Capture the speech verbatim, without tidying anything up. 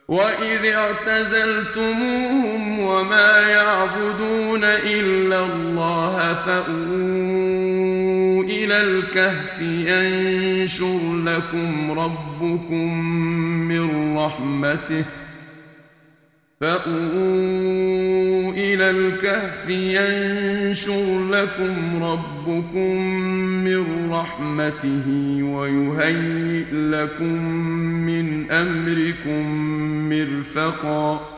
وإذ اعتزلتموهم وما يعبدون إلا الله فأووا إلى الكهف ينشر لكم ربكم من رحمته فأووا إلى الكهف ينشر لكم ربكم من رحمته ويهيئ لكم من أمركم مرفقا